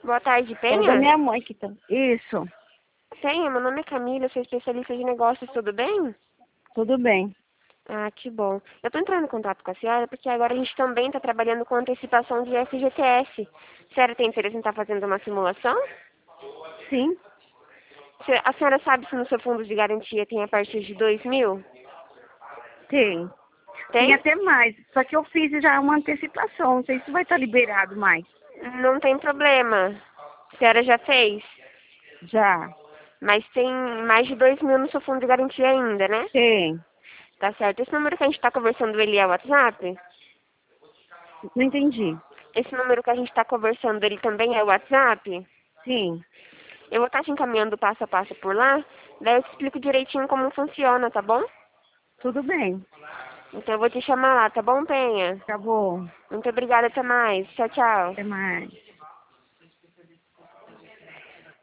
Boa tarde, É da Penha? minha mãe que tá. Isso, Penha, meu nome é Camila, eu sou especialista de negócios, tudo bem? tudo bem. Ah, que bom. Eu tô entrando em contato com a senhora porque agora a gente também está trabalhando com antecipação de FGTS. A senhora tem interesse em estar fazendo uma simulação? Sim, A senhora sabe se no seu fundo de garantia tem a partir de 2.000? tem. Tem Tem? até mais. Só que eu fiz já uma antecipação. Não sei se vai estar liberado mais. Não tem problema. A senhora já fez? Já. Mas tem mais de 2.000 no seu fundo de garantia ainda, né? Tem. Tá certo. Esse número que a gente está conversando, ele é o WhatsApp? Não entendi. Esse número que a gente está conversando, ele também é o WhatsApp? Sim, Eu vou estar te encaminhando passo a passo por lá, daí eu te explico direitinho como funciona, tá bom? tudo bem. Então eu vou te chamar lá, tá bom, Penha? Tá bom. Muito obrigada, até mais. Tchau, tchau. Até mais.